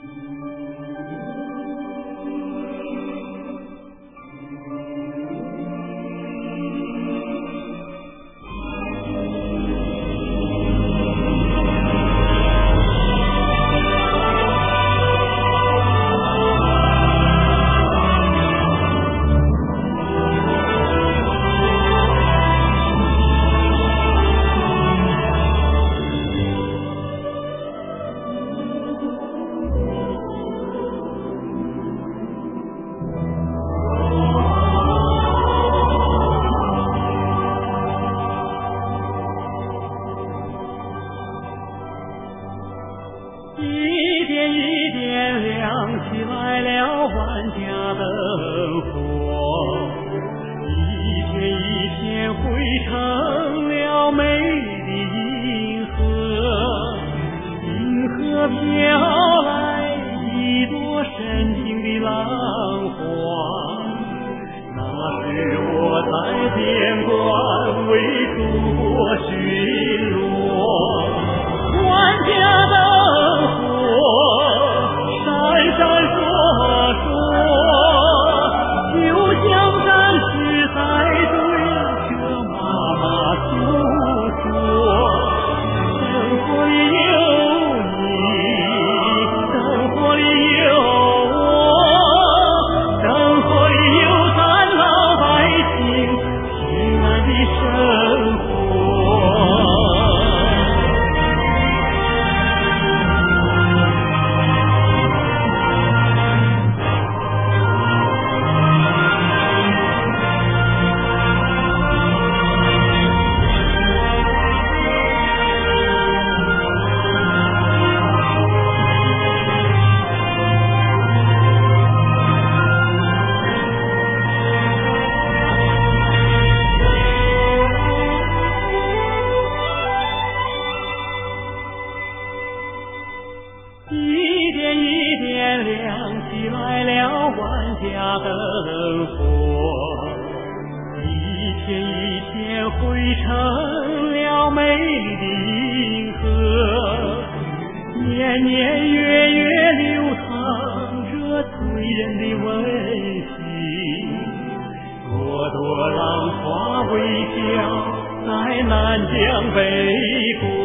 一点一点亮起来了万家灯火，一天一天汇成了美丽银河，银河飘来一朵深情的浪花，那是我在边关为祖国巡逻，万家灯闪闪烁烁，就像战士在对着妈妈诉说。灯火里有你，灯火里有我，灯火里有咱老百姓平安的生活。一点一点亮起来了万家灯火，一天一天汇成了美丽的银河，年年月月流淌着催人的温馨，朵朵浪花微笑在南疆北国。